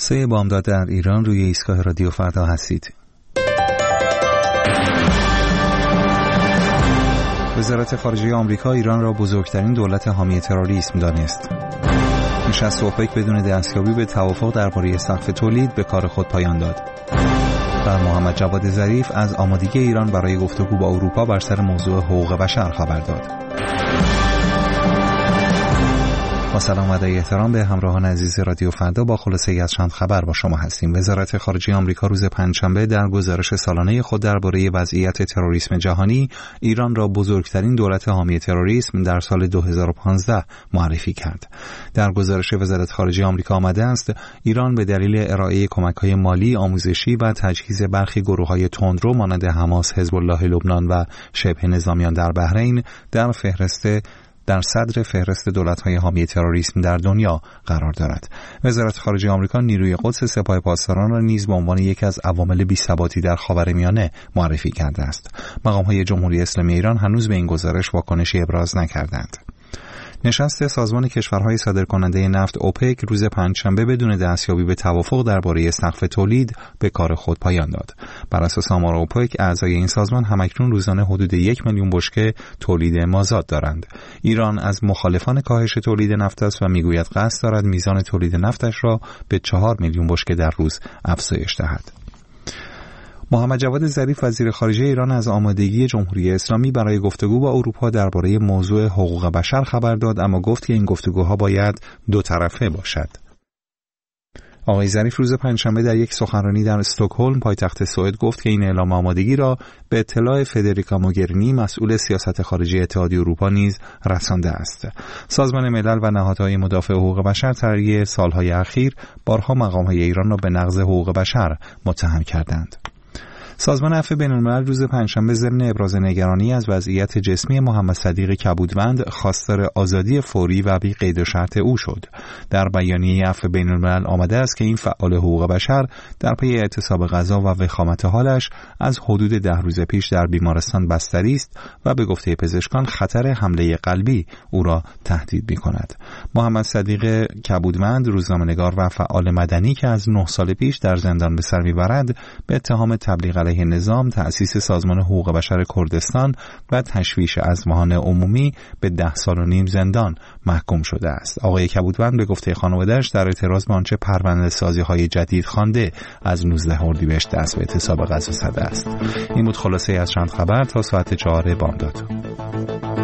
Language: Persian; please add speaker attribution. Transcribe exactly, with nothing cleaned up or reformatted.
Speaker 1: سه بامداد در ایران، روی ایستگاه رادیو فردا هستید. وزارت خارجه آمریکا ایران را بزرگترین دولت حامی تروریسم دانست. نشست اوپک بدون دستیابی به توافق درباره سقف تولید به کار خود پایان داد. و محمد جواد ظریف از آمادگی ایران برای گفتگو با اروپا بر سر موضوع حقوق بشر خبر داد. با سلام و ادای احترام به همراهان عزیز رادیو فردا، با خلاصه‌ای از چند خبر با شما هستیم. وزارت خارجه آمریکا روز پنجشنبه در گزارش سالانه خود درباره وضعیت تروریسم جهانی ایران را بزرگترین دولت حامی تروریسم در سال دو هزار و پانزده معرفی کرد. در گزارش وزارت خارجه آمریکا آمده است ایران به دلیل ارائه کمک‌های مالی، آموزشی و تجهیز برخی گروه‌های تندرو مانند حماس، حزب الله لبنان و شبه نظامیان در بحرین در فهرست در صدر فهرست دولت‌های حامی تروریسم در دنیا قرار دارد. وزارت خارجه آمریکا نیروی قدس سپاه پاسداران را نیز به عنوان یکی از عوامل بی‌ثباتی در خاورمیانه معرفی کرده است. مقام‌های جمهوری اسلامی ایران هنوز به این گزارش واکنشی ابراز نکردند. نشست سازمان کشورهای صادرکننده نفت اوپک روز پنجشنبه بدون دستیابی به توافق درباره سقف تولید به کار خود پایان داد. بر اساس آمار اوپک، اعضای این سازمان همکنون روزانه حدود یک میلیون بشکه تولید مازاد دارند. ایران از مخالفان کاهش تولید نفت است و میگوید قصد دارد میزان تولید نفتش را به چهار میلیون بشکه در روز افزایش دهد. محمد جواد ظریف وزیر خارجه ایران از آمادگی جمهوری اسلامی برای گفتگو با اروپا درباره موضوع حقوق بشر خبر داد، اما گفت که این گفتگوها باید دو طرفه باشد. آقای ظریف روز پنجشنبه در یک سخنرانی در استکهلم پایتخت سوئد گفت که این اعلام آمادگی را به اطلاع فدریکا موگرینی مسئول سیاست خارجی اتحادیه اروپا نیز رسانده است. سازمان ملل و نهادهای مدافع حقوق بشر طی سالهای اخیر بارها مقام‌های ایران را به نقض حقوق بشر متهم کردند. سازمان عفو بین‌الملل روز پنجشنبه ضمن ابراز نگرانی از وضعیت جسمی محمد صدیق کبودوند خواستار آزادی فوری و بی قید و شرط او شد. در بیانیه عفو بین‌الملل آمده است که این فعال حقوق بشر در پی اعتصاب غذا و وخامت حالش از حدود ده روز پیش در بیمارستان بستری است و به گفته پزشکان خطر حمله قلبی او را تهدید می‌کند. محمد صدیق کبودوند روزنامه‌نگار و فعال مدنی که از نه سال پیش در زندان به سر می‌برد به اتهام تبلیغ علیه نظام، تأسیس سازمان حقوق بشر کردستان و تشویش اذهان عمومی به ده سال و نیم زندان محکوم شده است. آقای کبودوند به گفته خانواده‌اش در اعتراض به آنچه پرونده‌سازی‌های جدید خوانده از نوزدهم اردیبهشت دست به اعتصاب غذا زده است. این بود خلاصه از چند خبر تا ساعت چهار بامداد.